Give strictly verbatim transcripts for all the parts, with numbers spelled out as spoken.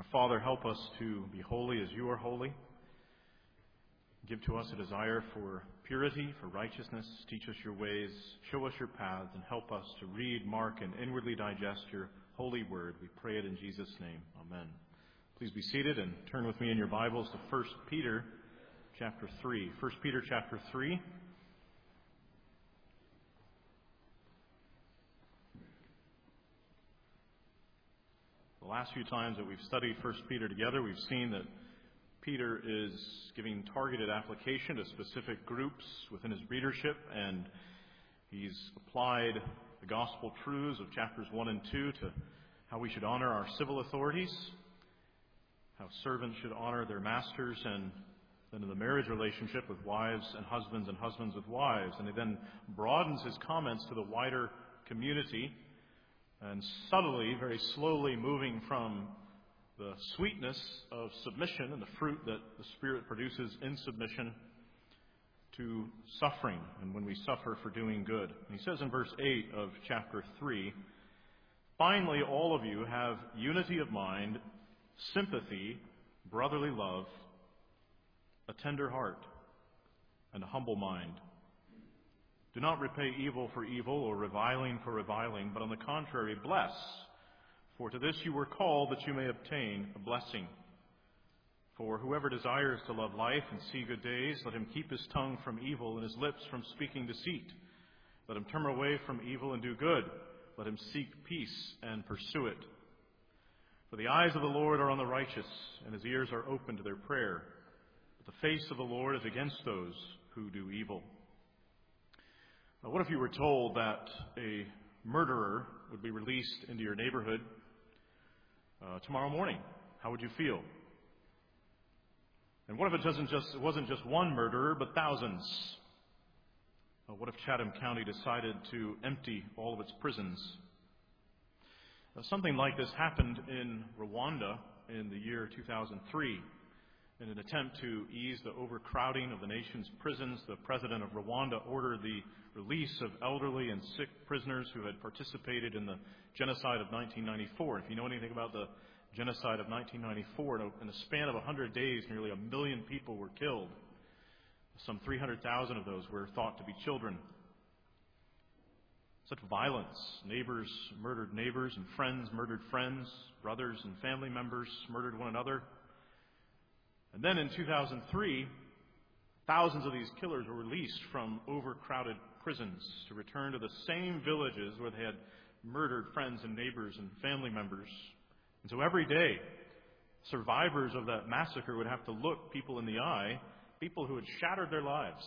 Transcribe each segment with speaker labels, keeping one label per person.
Speaker 1: Father, help us to be holy as you are holy. Give to us a desire for purity, for righteousness. Teach us your ways, show us your paths, and help us to read, mark, and inwardly digest your holy word. We pray it in Jesus' name. Amen. Please be seated and turn with me in your Bibles to First Peter chapter three. First Peter chapter three. The last few times that we've studied First Peter together, we've seen that Peter is giving targeted application to specific groups within his readership, and he's applied the gospel truths of chapters one and two to how we should honor our civil authorities, how servants should honor their masters, and then in the marriage relationship with wives and husbands and husbands with wives. And he then broadens his comments to the wider community, and subtly, very slowly moving from the sweetness of submission and the fruit that the Spirit produces in submission to suffering, and when we suffer for doing good. And he says in verse eight of chapter three, "Finally, all of you have unity of mind, sympathy, brotherly love, a tender heart, and a humble mind. Do not repay evil for evil or reviling for reviling, but on the contrary, bless. For to this you were called, that you may obtain a blessing. For whoever desires to love life and see good days, let him keep his tongue from evil and his lips from speaking deceit. Let him turn away from evil and do good. Let him seek peace and pursue it. For the eyes of the Lord are on the righteous, and his ears are open to their prayer. But the face of the Lord is against those who do evil." Now, what if you were told that a murderer would be released into your neighborhood uh, tomorrow morning? How would you feel? And what if it doesn't just it wasn't just one murderer, but thousands? Uh, what if Chatham County decided to empty all of its prisons? Uh, something like this happened in Rwanda in the year two thousand three. In an attempt to ease the overcrowding of the nation's prisons, the president of Rwanda ordered the release of elderly and sick prisoners who had participated in the genocide of nineteen ninety-four. If you know anything about the genocide of nineteen ninety-four, in a span of one hundred days, nearly a million people were killed. Some three hundred thousand of those were thought to be children. Such violence. Neighbors murdered neighbors, and friends murdered friends. Brothers and family members murdered one another. And then in two thousand three, thousands of these killers were released from overcrowded prisons to return to the same villages where they had murdered friends and neighbors and family members. And so every day, survivors of that massacre would have to look people in the eye, people who had shattered their lives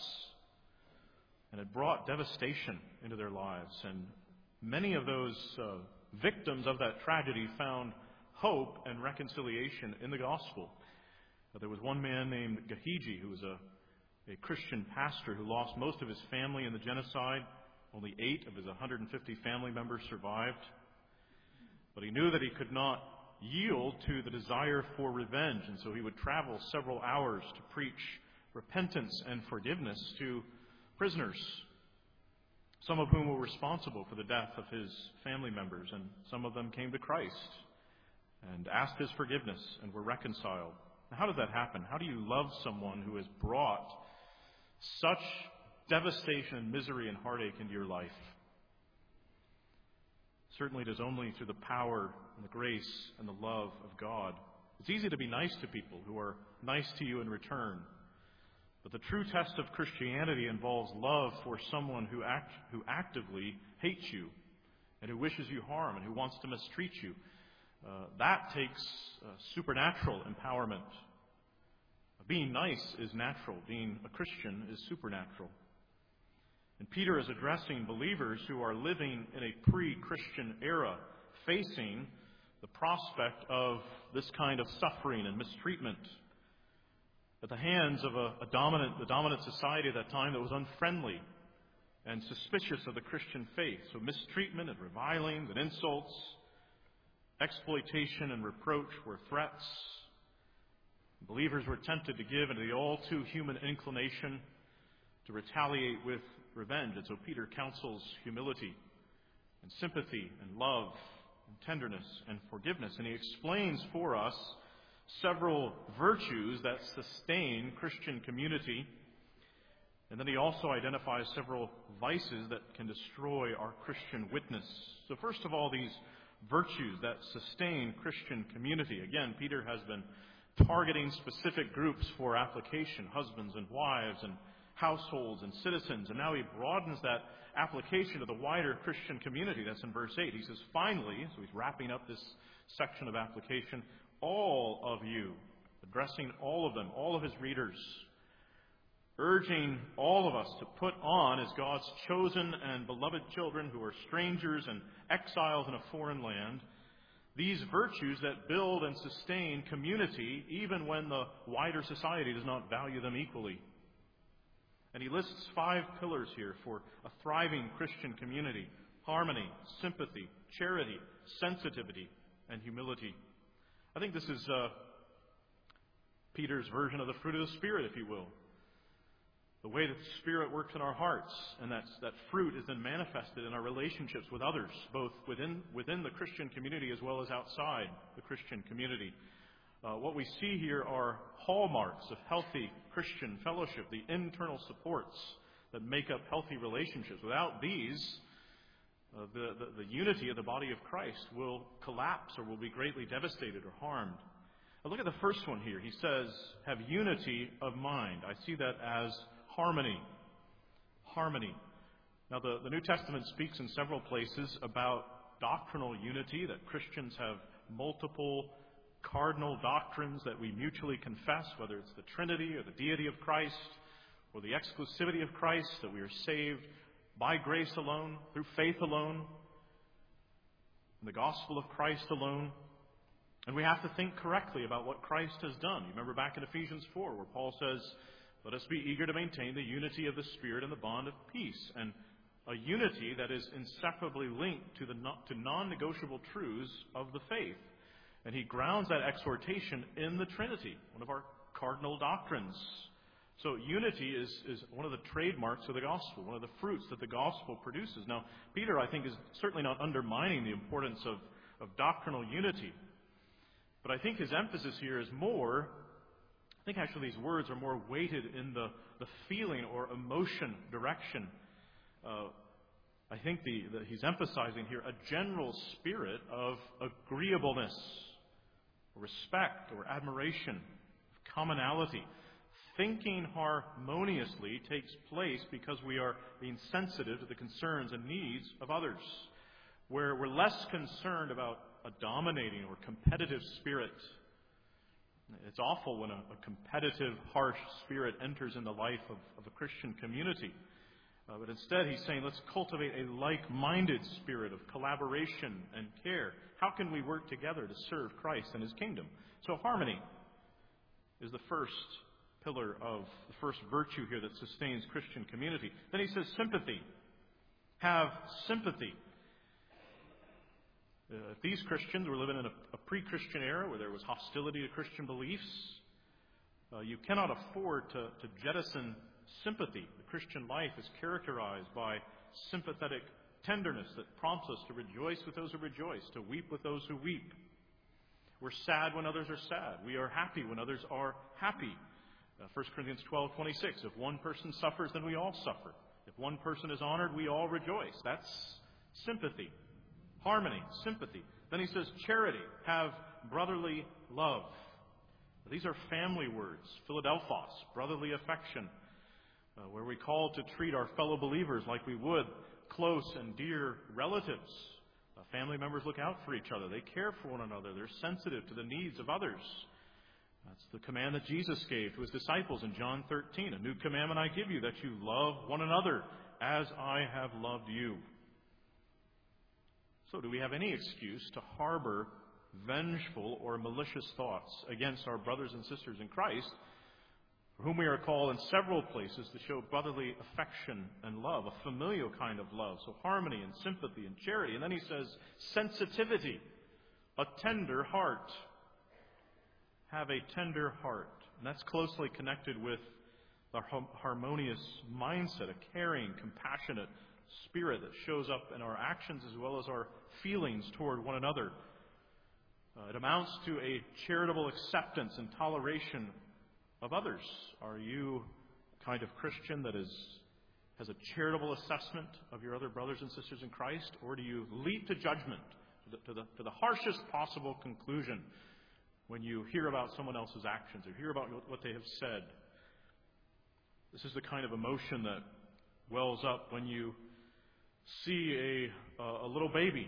Speaker 1: and had brought devastation into their lives. And many of those uh, victims of that tragedy found hope and reconciliation in the gospel. There was one man named Gahiji, who was a, a Christian pastor who lost most of his family in the genocide. Only eight of his one hundred fifty family members survived. But he knew that he could not yield to the desire for revenge, and so he would travel several hours to preach repentance and forgiveness to prisoners, some of whom were responsible for the death of his family members, and some of them came to Christ and asked his forgiveness and were reconciled. Now, how does that happen? How do you love someone who has brought such devastation and misery and heartache into your life? Certainly it is only through the power and the grace and the love of God. It's easy to be nice to people who are nice to you in return. But the true test of Christianity involves love for someone who act, who actively hates you and who wishes you harm and who wants to mistreat you. Uh, that takes uh, supernatural empowerment. Being nice is natural. Being a Christian is supernatural. And Peter is addressing believers who are living in a pre-Christian era, facing the prospect of this kind of suffering and mistreatment at the hands of a, a dominant, the dominant society at that time that was unfriendly and suspicious of the Christian faith. So mistreatment and revilings and insults, exploitation and reproach were threats. Believers were tempted to give into the all-too-human inclination to retaliate with revenge. And so Peter counsels humility and sympathy and love and tenderness and forgiveness. And he explains for us several virtues that sustain Christian community. And then he also identifies several vices that can destroy our Christian witness. So first of all, these virtues that sustain Christian community. Again, Peter has been targeting specific groups for application, husbands and wives and households and citizens. And now he broadens that application to the wider Christian community. That's in verse eight. He says, finally, so he's wrapping up this section of application, all of you, addressing all of them, all of his readers, urging all of us to put on as God's chosen and beloved children who are strangers and exiles in a foreign land, these virtues that build and sustain community even when the wider society does not value them equally. And he lists five pillars here for a thriving Christian community: harmony, sympathy, charity, sensitivity, and humility. I think this is uh, Peter's version of the fruit of the Spirit, if you will. The way that the Spirit works in our hearts, and that's, that fruit is then manifested in our relationships with others, both within, within the Christian community as well as outside the Christian community. Uh, what we see here are hallmarks of healthy Christian fellowship, the internal supports that make up healthy relationships. Without these, uh, the, the, the unity of the body of Christ will collapse or will be greatly devastated or harmed. Now look at the first one here. He says, have unity of mind. I see that as harmony. Harmony. Now, the, the New Testament speaks in several places about doctrinal unity, that Christians have multiple cardinal doctrines that we mutually confess, whether it's the Trinity or the deity of Christ or the exclusivity of Christ, that we are saved by grace alone, through faith alone, in the gospel of Christ alone. And we have to think correctly about what Christ has done. You remember back in Ephesians four where Paul says, let us be eager to maintain the unity of the Spirit and the bond of peace. And a unity that is inseparably linked to the to non-negotiable truths of the faith. And he grounds that exhortation in the Trinity, one of our cardinal doctrines. So unity is, is one of the trademarks of the gospel, one of the fruits that the gospel produces. Now, Peter, I think, is certainly not undermining the importance of, of doctrinal unity. But I think his emphasis here is more, I think actually these words are more weighted in the, the feeling or emotion direction. Uh, I think the, the, he's emphasizing here a general spirit of agreeableness, respect or admiration, commonality. Thinking harmoniously takes place because we are being sensitive to the concerns and needs of others, where we're less concerned about a dominating or competitive spirit. It's awful when a, a competitive, harsh spirit enters in the life of, of a Christian community. Uh, but instead, he's saying, let's cultivate a like-minded spirit of collaboration and care. How can we work together to serve Christ and His kingdom? So harmony is the first pillar of the first virtue here that sustains Christian community. Then he says sympathy. Have sympathy. Uh, if these Christians were living in a, a pre-Christian era where there was hostility to Christian beliefs, uh, you cannot afford to, to jettison sympathy. The Christian life is characterized by sympathetic tenderness that prompts us to rejoice with those who rejoice, to weep with those who weep. We're sad when others are sad. We are happy when others are happy. Uh, First Corinthians twelve twenty-six, if one person suffers, then we all suffer. If one person is honored, we all rejoice. That's sympathy. Harmony, sympathy. Then he says charity, have brotherly love. These are family words. Philadelphos, brotherly affection, uh, where we call to treat our fellow believers like we would close and dear relatives. Uh, family members look out for each other. They care for one another. They're sensitive to the needs of others. That's the command that Jesus gave to His disciples in John thirteen. A new commandment I give you, that you love one another as I have loved you. So do we have any excuse to harbor vengeful or malicious thoughts against our brothers and sisters in Christ, for whom we are called in several places to show brotherly affection and love, a familial kind of love, so harmony and sympathy and charity. And then he says sensitivity, a tender heart. Have a tender heart. And that's closely connected with our harmonious mindset, a caring, compassionate spirit that shows up in our actions as well as our feelings toward one another. Uh, it amounts to a charitable acceptance and toleration of others. Are you the kind of Christian that is has a charitable assessment of your other brothers and sisters in Christ, or do you leap to judgment, to the, to the, to the harshest possible conclusion when you hear about someone else's actions or hear about what they have said? This is the kind of emotion that wells up when you see a, a little baby,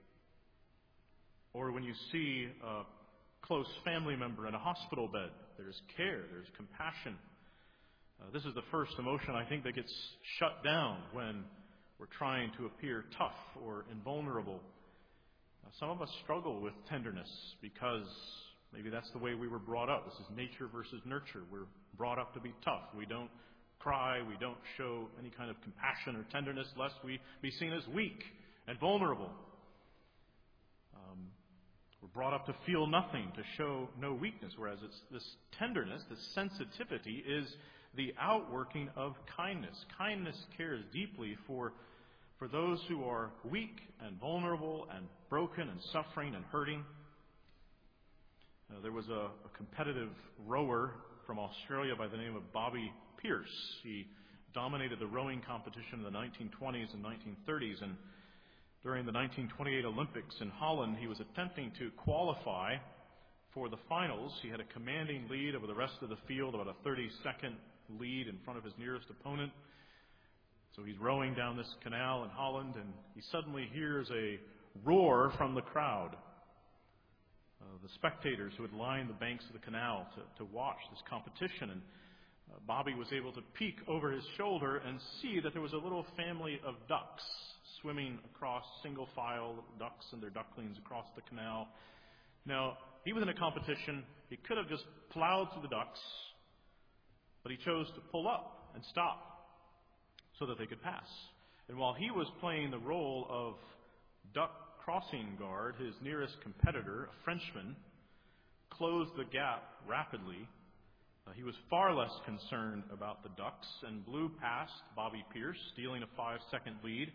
Speaker 1: or when you see a close family member in a hospital bed. There's care, there's compassion. Uh, this is the first emotion, I think, that gets shut down when we're trying to appear tough or invulnerable. Uh, some of us struggle with tenderness because maybe that's the way we were brought up. This is nature versus nurture. We're brought up to be tough. We don't cry. We don't show any kind of compassion or tenderness lest we be seen as weak and vulnerable. Um, we're brought up to feel nothing, to show no weakness, whereas it's this tenderness, this sensitivity is the outworking of kindness. Kindness cares deeply for, for those who are weak and vulnerable and broken and suffering and hurting. Uh, there was a, a competitive rower from Australia by the name of Bobby Pierce. He dominated the rowing competition in the nineteen twenties and nineteen thirties, and during the nineteen twenty-eight Olympics in Holland, he was attempting to qualify for the finals. He had a commanding lead over the rest of the field, about a thirty-second lead in front of his nearest opponent. So he's rowing down this canal in Holland, and he suddenly hears a roar from the crowd. Uh, the spectators who had lined the banks of the canal to, to watch this competition. And uh, Bobby was able to peek over his shoulder and see that there was a little family of ducks swimming across, single file ducks and their ducklings across the canal. Now, he was in a competition. He could have just plowed through the ducks, but he chose to pull up and stop so that they could pass. And while he was playing the role of duck crossing guard, his nearest competitor, a Frenchman, closed the gap rapidly. Uh, he was far less concerned about the ducks and blew past Bobby Pierce, stealing a five-second lead.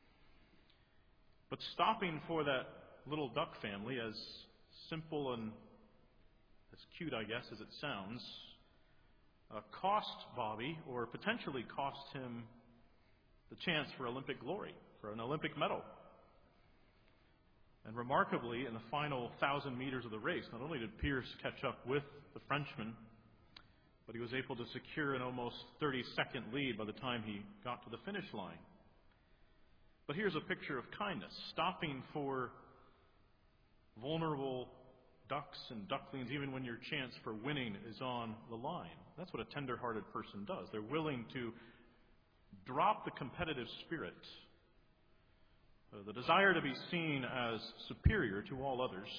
Speaker 1: But stopping for that little duck family, as simple and as cute, I guess, as it sounds, uh, cost Bobby, or potentially cost him, the chance for Olympic glory, for an Olympic medal. And remarkably, in the final thousand meters of the race, not only did Pierce catch up with the Frenchman, but he was able to secure an almost thirty-second lead by the time he got to the finish line. But here's a picture of kindness, stopping for vulnerable ducks and ducklings, even when your chance for winning is on the line. That's what a tender-hearted person does. They're willing to drop the competitive spirit, uh, the desire to be seen as superior to all others,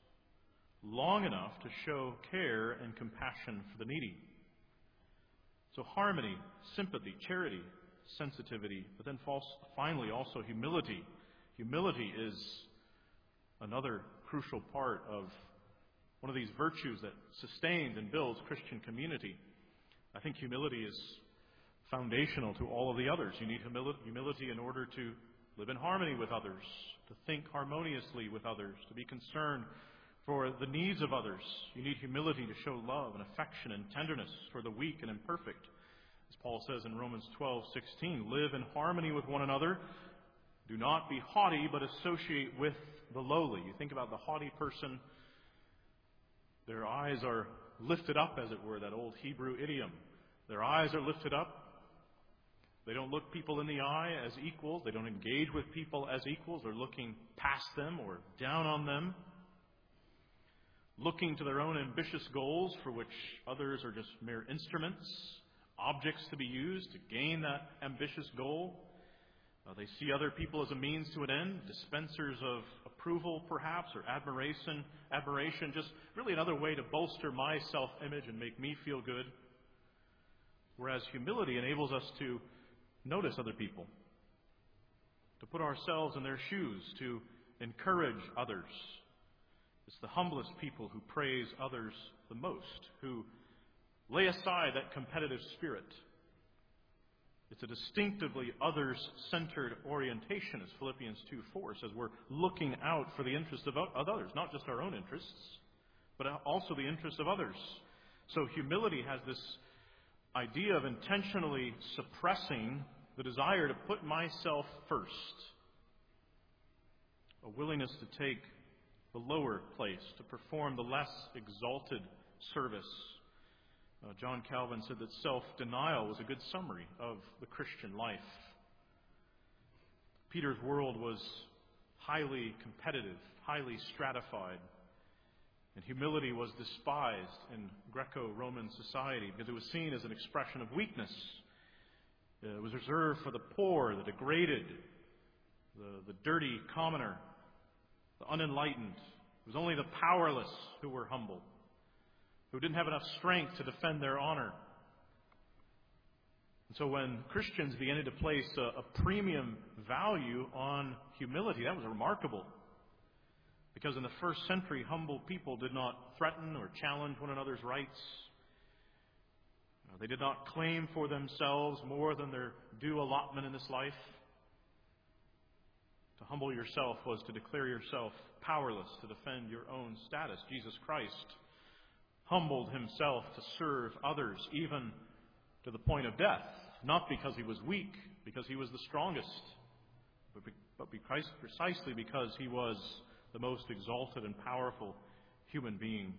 Speaker 1: long enough to show care and compassion for the needy. So harmony, sympathy, charity, sensitivity, but then false, finally also humility. Humility is another crucial part of one of these virtues that sustains and builds Christian community. I think humility is foundational to all of the others. You need humility, humility in order to live in harmony with others, to think harmoniously with others, to be concerned for the needs of others. You need humility to show love and affection and tenderness for the weak and imperfect. As Paul says in Romans twelve sixteen, live in harmony with one another. Do not be haughty, but associate with the lowly. You think about the haughty person, their eyes are lifted up, as it were, that old Hebrew idiom. Their eyes are lifted up. They don't look people in the eye as equals. They don't engage with people as equals. They're looking past them or down on them, looking to their own ambitious goals for which others are just mere instruments, objects to be used to gain that ambitious goal. Uh, they see other people as a means to an end, dispensers of approval perhaps, or admiration, admiration, just really another way to bolster my self-image and make me feel good. Whereas humility enables us to notice other people, to put ourselves in their shoes, to encourage others. It's the humblest people who praise others the most, who lay aside that competitive spirit, It's a distinctively others-centered orientation, as Philippians two four says. We're looking out for the interests of others, not just our own interests, but also the interests of others. So humility has this idea of intentionally suppressing the desire to put myself first, a willingness to take the lower place, to perform the less exalted service. Uh, John Calvin said that self-denial was a good summary of the Christian life. Peter's world was highly competitive, highly stratified, and humility was despised in Greco-Roman society because it was seen as an expression of weakness. It was reserved for the poor, the degraded, the, the dirty commoner, the unenlightened. It was only the powerless who were humble, who didn't have enough strength to defend their honor. And so when Christians began to place a, a premium value on humility, that was remarkable. Because in the first century, humble people did not threaten or challenge one another's rights. They did not claim for themselves more than their due allotment in this life. To humble yourself was to declare yourself powerless to defend your own status. Jesus Christ humbled himself to serve others, even to the point of death, not because he was weak, because he was the strongest, but, be, but because, precisely because he was the most exalted and powerful human being.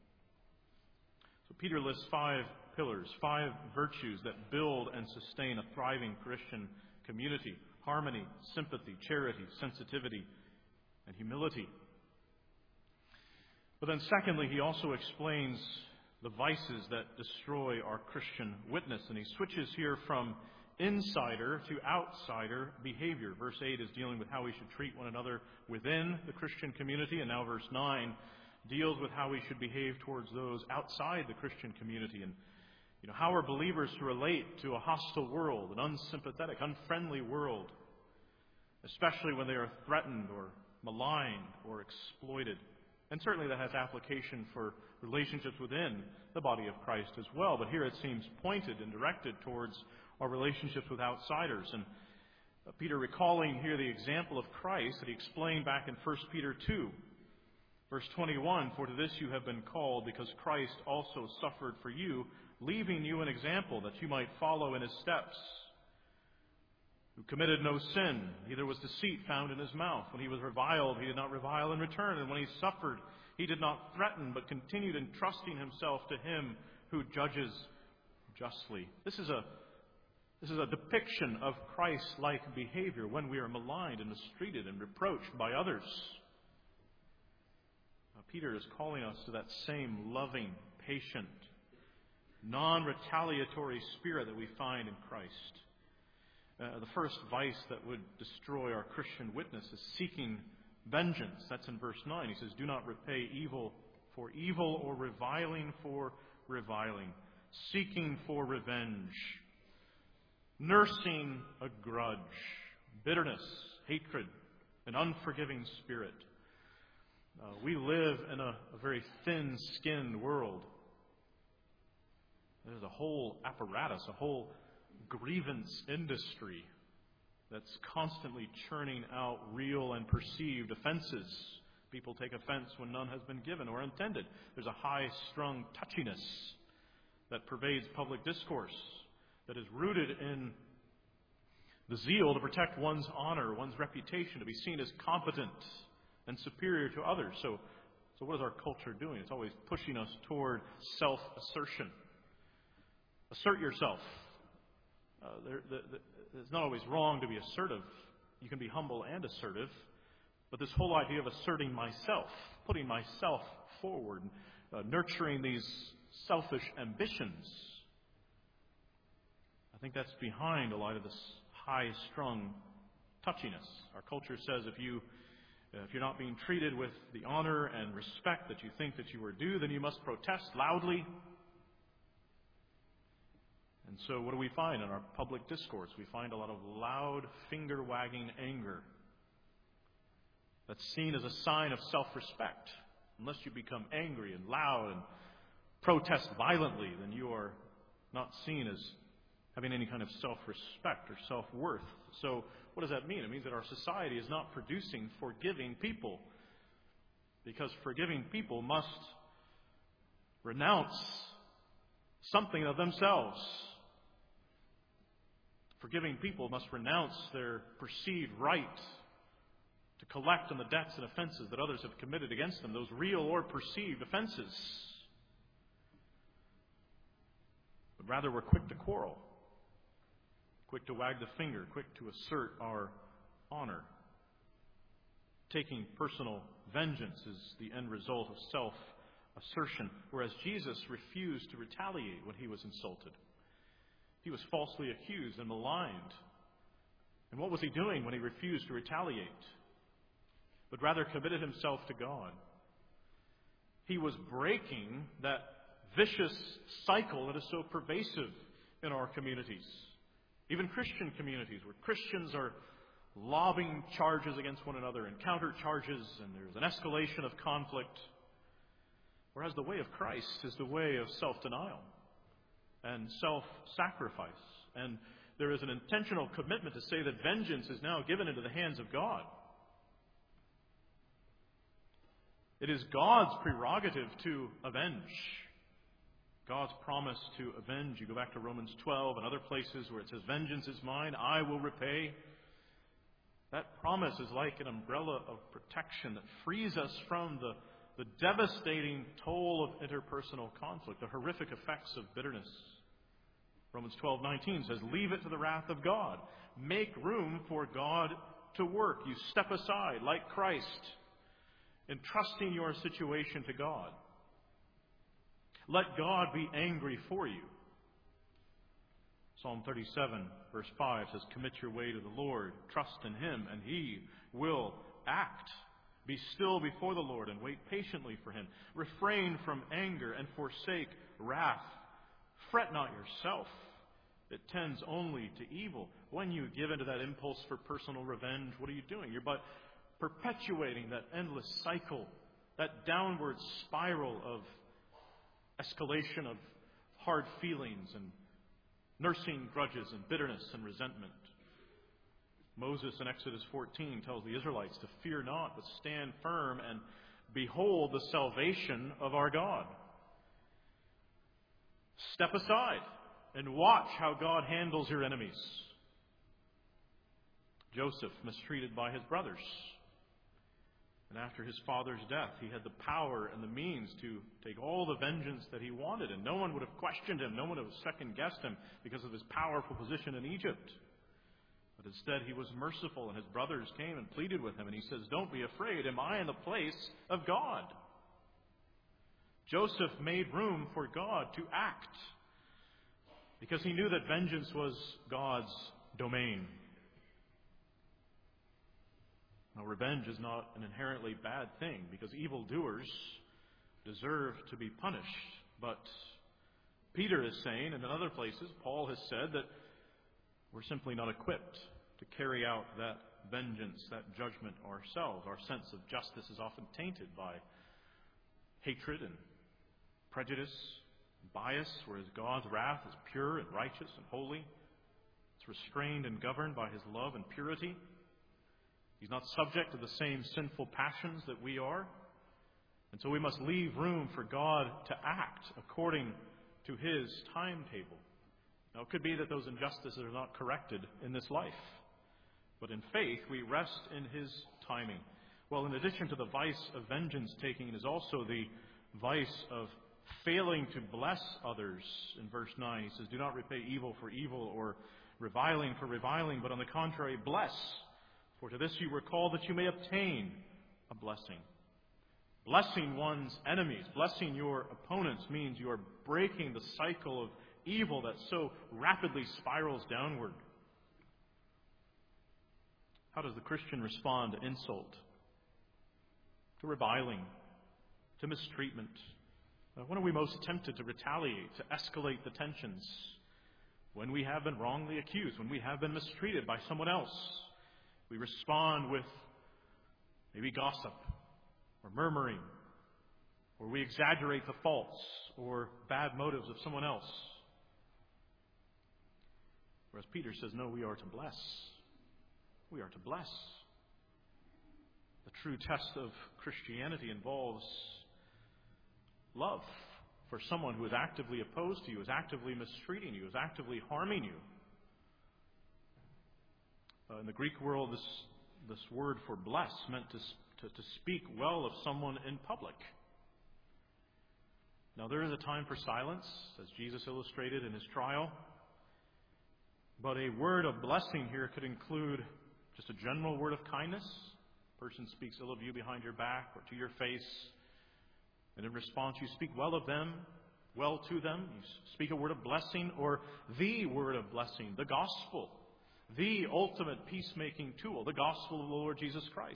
Speaker 1: So Peter lists five pillars, five virtues that build and sustain a thriving Christian community: harmony, sympathy, charity, sensitivity, and humility. But then secondly, he also explains the vices that destroy our Christian witness. And he switches here from insider to outsider behavior. Verse eight is dealing with how we should treat one another within the Christian community. And now verse nine deals with how we should behave towards those outside the Christian community. And, you know, how are believers to relate to a hostile world, an unsympathetic, unfriendly world, especially when they are threatened or maligned or exploited. And certainly that has application for relationships within the body of Christ as well. But here it seems pointed and directed towards our relationships with outsiders. And Peter, recalling here the example of Christ that he explained back in First Peter two, verse twenty-one, "For to this you have been called, because Christ also suffered for you, leaving you an example that you might follow in his steps. Who committed no sin, neither was deceit found in his mouth. When he was reviled, he did not revile in return. And when he suffered, he did not threaten, but continued entrusting himself to him who judges justly." This is a this is a depiction of Christ-like behavior when we are maligned and mistreated and reproached by others. Now, Peter is calling us to that same loving, patient, non-retaliatory spirit that we find in Christ. Uh, the first vice that would destroy our Christian witness is seeking vengeance. That's in verse nine. He says, "Do not repay evil for evil or reviling for reviling, seeking for revenge, nursing a grudge, bitterness, hatred, an unforgiving spirit." Uh, we live in a, a very thin-skinned world. There's a whole apparatus, a whole grievance industry that's constantly churning out real and perceived offenses. People take offense when none has been given or intended. There's a high-strung touchiness that pervades public discourse that is rooted in the zeal to protect one's honor, one's reputation, to be seen as competent and superior to others. So, so what is our culture doing? It's always pushing us toward self-assertion. Assert yourself. Uh, there, the, the, it's not always wrong to be assertive. You can be humble and assertive. But this whole idea of asserting myself, putting myself forward, uh, nurturing these selfish ambitions, I think that's behind a lot of this high-strung touchiness. Our culture says if, you, uh, if you're not being treated with the honor and respect that you think that you are due, then you must protest loudly. And so what do we find in our public discourse? We find a lot of loud, finger-wagging anger that's seen as a sign of self-respect. Unless you become angry and loud and protest violently, then you are not seen as having any kind of self-respect or self-worth. So what does that mean? It means that our society is not producing forgiving people, because forgiving people must renounce something of themselves. Forgiving people must renounce their perceived right to collect on the debts and offenses that others have committed against them, those real or perceived offenses. But rather, we're quick to quarrel, quick to wag the finger, quick to assert our honor. Taking personal vengeance is the end result of self-assertion, whereas Jesus refused to retaliate when he was insulted. He was falsely accused and maligned. And what was he doing when he refused to retaliate, but rather committed himself to God? He was breaking that vicious cycle that is so pervasive in our communities, even Christian communities, where Christians are lobbing charges against one another and counter charges, and there's an escalation of conflict. Whereas the way of Christ is the way of self-denial and self-sacrifice. And there is an intentional commitment to say that vengeance is now given into the hands of God. It is God's prerogative to avenge. God's promise to avenge. You go back to Romans twelve and other places where it says, "Vengeance is mine, I will repay." That promise is like an umbrella of protection that frees us from the, the devastating toll of interpersonal conflict, the horrific effects of bitterness. Romans twelve nineteen says, "Leave it to the wrath of God. Make room for God to work." You step aside like Christ, entrusting your situation to God. Let God be angry for you. Psalm thirty-seven, verse five says, "Commit your way to the Lord, trust in Him, and He will act. Be still before the Lord and wait patiently for Him. Refrain from anger and forsake wrath. Fret not yourself. It tends only to evil." When you give into that impulse for personal revenge, what are you doing? You're but perpetuating that endless cycle, that downward spiral of escalation of hard feelings and nursing grudges and bitterness and resentment. Moses in Exodus fourteen tells the Israelites to fear not, but stand firm and behold the salvation of our God. Step aside and watch how God handles your enemies. Joseph, mistreated by his brothers. And after his father's death, he had the power and the means to take all the vengeance that he wanted, and no one would have questioned him, no one would have second-guessed him because of his powerful position in Egypt. But instead, he was merciful, and his brothers came and pleaded with him, and he says, "Don't be afraid. Am I in the place of God?" Joseph made room for God to act because he knew that vengeance was God's domain. Now, revenge is not an inherently bad thing, because evildoers deserve to be punished. But Peter is saying, and in other places, Paul has said that we're simply not equipped to carry out that vengeance, that judgment ourselves. Our sense of justice is often tainted by hatred and prejudice and bias, whereas God's wrath is pure and righteous and holy. It's restrained and governed by His love and purity. He's not subject to the same sinful passions that we are. And so we must leave room for God to act according to His timetable. Now, it could be that those injustices are not corrected in this life. But in faith, we rest in His timing. Well, in addition to the vice of vengeance taking, is also the vice of failing to bless others. In verse nine, he says, "Do not repay evil for evil or reviling for reviling, but on the contrary, bless. For to this you were called, that you may obtain a blessing." Blessing one's enemies, blessing your opponents, means you are breaking the cycle of evil that so rapidly spirals downward. How does the Christian respond to insult, to reviling, to mistreatment? When are we most tempted to retaliate, to escalate the tensions? When we have been wrongly accused, when we have been mistreated by someone else. We respond with maybe gossip or murmuring, or we exaggerate the faults or bad motives of someone else. Whereas Peter says, no, we are to bless. We are to bless. The true test of Christianity involves love for someone who is actively opposed to you, is actively mistreating you, is actively harming you. Uh, in the Greek world, this, this word for bless meant to, to, to speak well of someone in public. Now, there is a time for silence, as Jesus illustrated in his trial. But a word of blessing here could include just a general word of kindness. A person speaks ill of you behind your back or to your face, and in response you speak well of them, well to them. You speak a word of blessing, or the word of blessing, the gospel, the ultimate peacemaking tool, the gospel of the Lord Jesus Christ.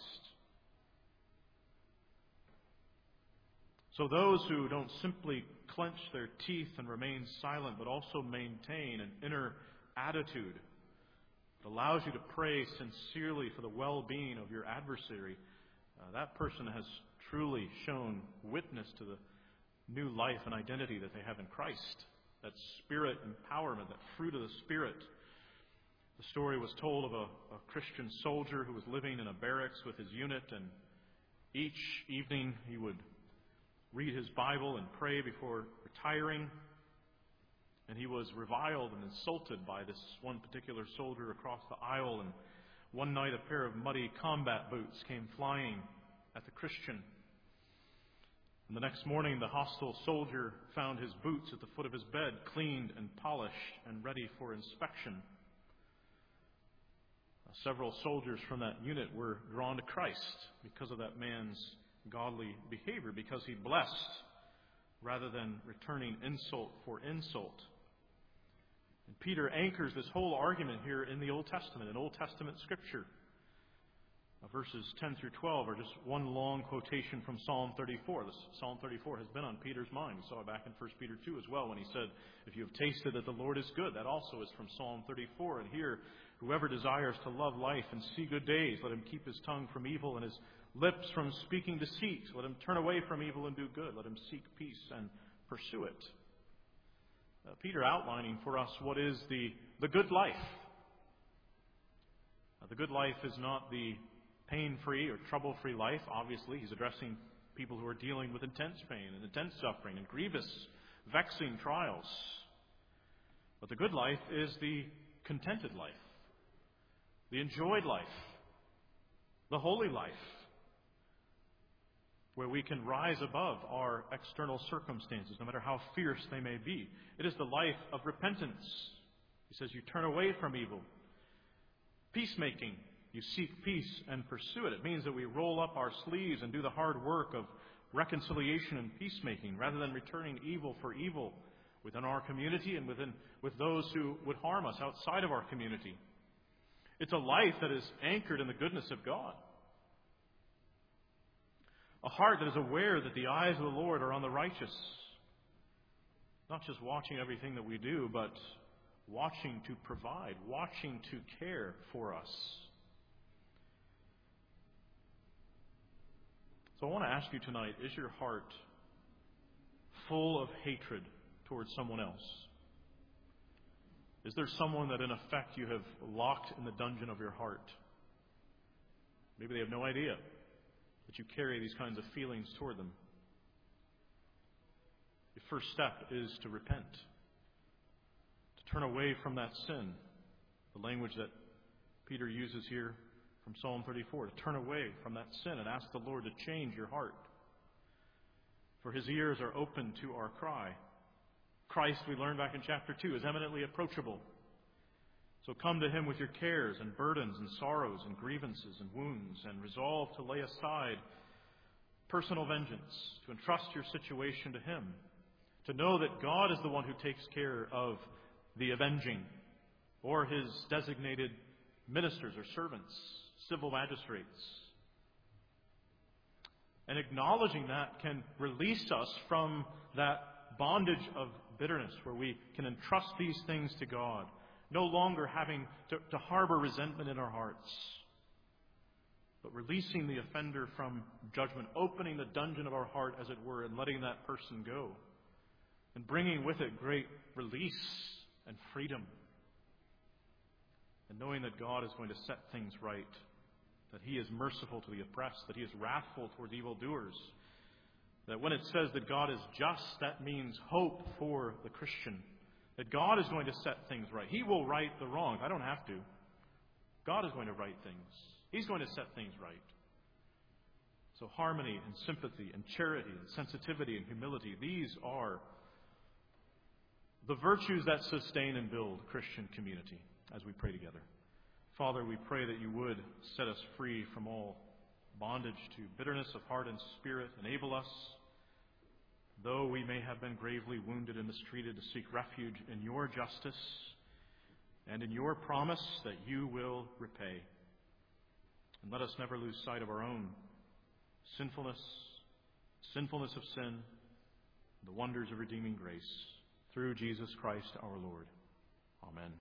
Speaker 1: So those who don't simply clench their teeth and remain silent, but also maintain an inner attitude that allows you to pray sincerely for the well-being of your adversary, uh, that person has truly shown witness to the new life and identity that they have in Christ. That spirit empowerment, that fruit of the Spirit. The story was told of a, a Christian soldier who was living in a barracks with his unit, and each evening he would read his Bible and pray before retiring. And he was reviled and insulted by this one particular soldier across the aisle. And one night a pair of muddy combat boots came flying at the Christian. And the next morning the hostile soldier found his boots at the foot of his bed, cleaned and polished and ready for inspection. Several soldiers from that unit were drawn to Christ because of that man's godly behavior, because he blessed rather than returning insult for insult. And Peter anchors this whole argument here in the Old Testament, in Old Testament Scripture. Now, verses ten through twelve are just one long quotation from Psalm thirty-four. This Psalm thirty-four has been on Peter's mind. We saw it back in First Peter two as well when he said, if you have tasted that the Lord is good. That also is from Psalm thirty-four. And here, whoever desires to love life and see good days, let him keep his tongue from evil and his lips from speaking deceit. Let him turn away from evil and do good. Let him seek peace and pursue it. Uh, Peter outlining for us what is the, the good life. Uh, the good life is not the pain-free or trouble-free life. Obviously, he's addressing people who are dealing with intense pain and intense suffering and grievous, vexing trials. But the good life is the contented life, the enjoyed life, the holy life, where we can rise above our external circumstances, no matter how fierce they may be. It is the life of repentance. He says you turn away from evil. Peacemaking, you seek peace and pursue it. It means that we roll up our sleeves and do the hard work of reconciliation and peacemaking, rather than returning evil for evil within our community and within with those who would harm us outside of our community. It's a life that is anchored in the goodness of God. A heart that is aware that the eyes of the Lord are on the righteous. Not just watching everything that we do, but watching to provide, watching to care for us. So I want to ask you tonight, is your heart full of hatred towards someone else? Is there someone that in effect you have locked in the dungeon of your heart? Maybe they have no idea that you carry these kinds of feelings toward them. The first step is to repent, to turn away from that sin. The language that Peter uses here from Psalm thirty-four, to turn away from that sin and ask the Lord to change your heart. For his ears are open to our cry. Christ, we learned back in chapter two, is eminently approachable. So come to him with your cares and burdens and sorrows and grievances and wounds, and resolve to lay aside personal vengeance, to entrust your situation to him, to know that God is the one who takes care of the avenging, or his designated ministers or servants, civil magistrates. And acknowledging that can release us from that bondage of bitterness, where we can entrust these things to God, no longer having to, to harbor resentment in our hearts, but releasing the offender from judgment, opening the dungeon of our heart, as it were, and letting that person go, and bringing with it great release and freedom. and knowing that God is going to set things right, that he is merciful to the oppressed, that he is wrathful towards evildoers, that when it says that God is just, that means hope for the Christian, that God is going to set things right. He will right the wrongs. I don't have to. God is going to right things. He's going to set things right. So harmony and sympathy and charity and sensitivity and humility, these are the virtues that sustain and build Christian community as we pray together. Father, we pray that you would set us free from all bondage to bitterness of heart and spirit. Enable us, though we may have been gravely wounded and mistreated, to seek refuge in your justice and in your promise that you will repay. And let us never lose sight of our own sinfulness, sinfulness of sin, the wonders of redeeming grace, through Jesus Christ our Lord. Amen.